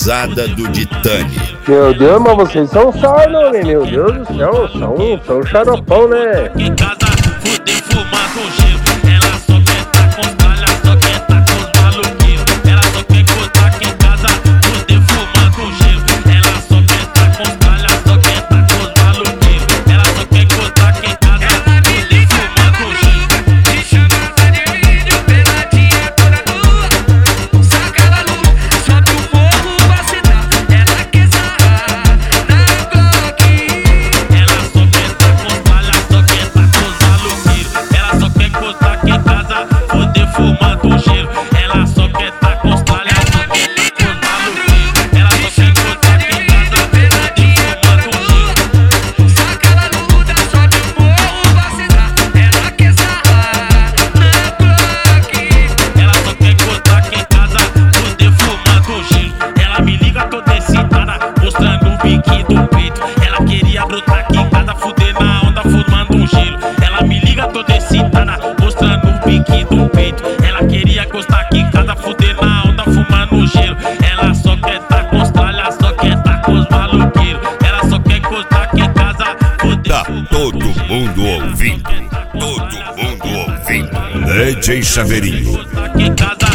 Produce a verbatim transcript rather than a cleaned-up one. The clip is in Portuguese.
pesada do Ditani. Meu Deus, mas vocês são sarno, né? Meu Deus do céu, são, são xaropão, né? Em casa, fuder, fumando um gelo. Ela só quer tá com os palhas, só quer tá com os maluquinhos. Ela só quer contar aqui em casa, fuder, fumando um gelo. Ela só quer tá com os palhas, só quer tá com os maluquinhos. Ela só quer contar aqui em casa, fuder, fumando um gelo. Me chamava de vídeo, peladinha toda nua. Saca na lua, sobe o fogo, vacinar. Ela quer sarrar na Glock. Ela só quer tá com os palhas, só quer tá com os maluquinhos. Ela só quer contar aqui em casa, fuder, fumando um gelo. Ela só quer tá com os palhas, só quer tá com os maluquinhos. Ela só quer contar aqui em casa, fuder, fumando um gelo. Saca na luta, sobe o morro, vacinar. Ela quer sarrar na Glock. Ela só quer contar aqui em casa, fuder, fumando um gelo. Ela me liga toda excitada, mostrando o biquinho do peito. Ela queria brotar aqui em casa, fuder na onda, fumando um gelo. Ela me liga toda excitada, mostrando o biquinho do peito. Ela queria gostar aqui em casa, fuder na onda, fumando um gelo. Ela só quer tá com os tralhas, só quer tá com os maluqueiros. Ela só quer gostar aqui em casa, fuder. Tá todo mundo ouvindo, todo mundo ouvindo. D J Chaveirinho. Aqui em casa,